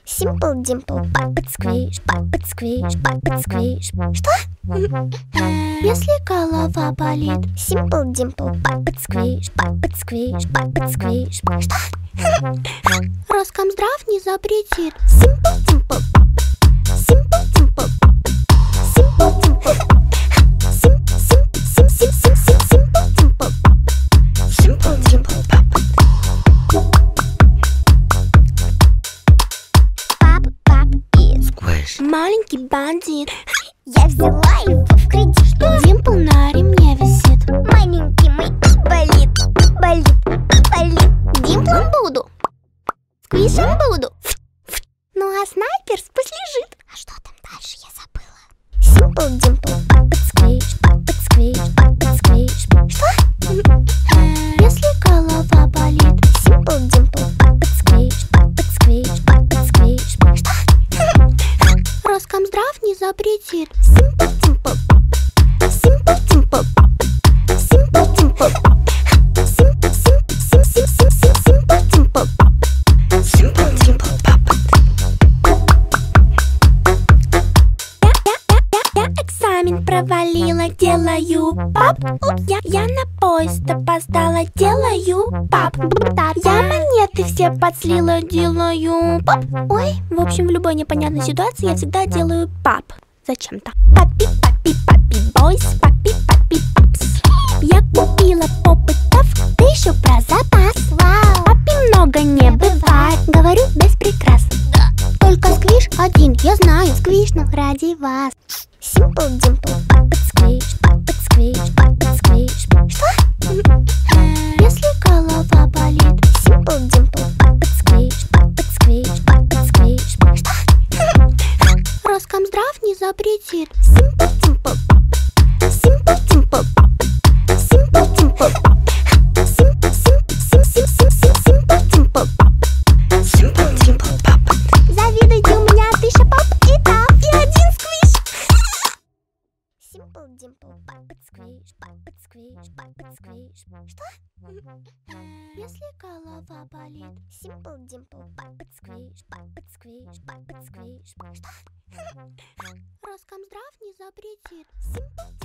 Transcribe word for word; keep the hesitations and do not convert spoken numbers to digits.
Simple Dimple, Puppet Squish, Puppet Squish, Puppet Squish. Что? Если голова болит. Simple Dimple, Puppet Squish, Puppet Squish, Puppet Squish. Что? Роскомздрав не запретит. Simple Dimple, Simple Dimple, Simple Dimple, Sim, Sim, Sim, Sim, Sim, Sim, Simple Dimple, Simple Dimple, Puppet. Папа, папа и Squish. Маленький бандит. Я взяла его в кредит. Димпл на ремне висит. Маленький мой болит, болит, болит. Димплом буду, сквишем буду. Ну а снайперс пусть лежит. А что там дальше, я забыла. Simple Dimple, Puppet Squish, Puppet Squish, Puppet Squish. Что? Если голова болит. Simple Dimple, Puppet Squish, Puppet Squish, Puppet Squish. Что? Роскомздрав не запретит. Simple Dimple, Simple Dimple, Simple Dimple, Simple, Simple, Simple, Simple, Simple Dimple, Simple Dimple, Puppet. Я, я, я, я, я экзамен провалила, делаю пап. Я, я на поезд опоздала, делаю пап. Я монеты все подслила, делаю пап. Ой, в общем, в любой непонятной ситуации я всегда делаю пап. Зачем-то. Папи, папи, папи, бойс, папи, папи, папс. Я купила попытов, ты еще про запас. Вау! Папи много не бывает, говорю без прикрас. Только сквиш один, я знаю, сквишну ради вас. Simple Dimple, Puppet Squish, Puppet Squish, Puppet Squish. Что? Если голова болит. Simple Dimple, Puppet Squish, Puppet Squish, Puppet Squish. Что? Роскомздрав не запретит. Simple Dimple, Simple Dimple, Simple Dimple, Simple, Simple, Simple, Simple, Simple Dimple, Simple Dimple, Puppet. Завидуйте, у меня тысяча пап и тап, и один сквиш. Simple Dimple, Puppet Squish, Puppet Squish, Puppet Squish. Что? Если голова болит. Simple Dimple, Puppet Squish, Puppet Squish, Puppet Squish. Что? Роскомздрав не запретит. Simple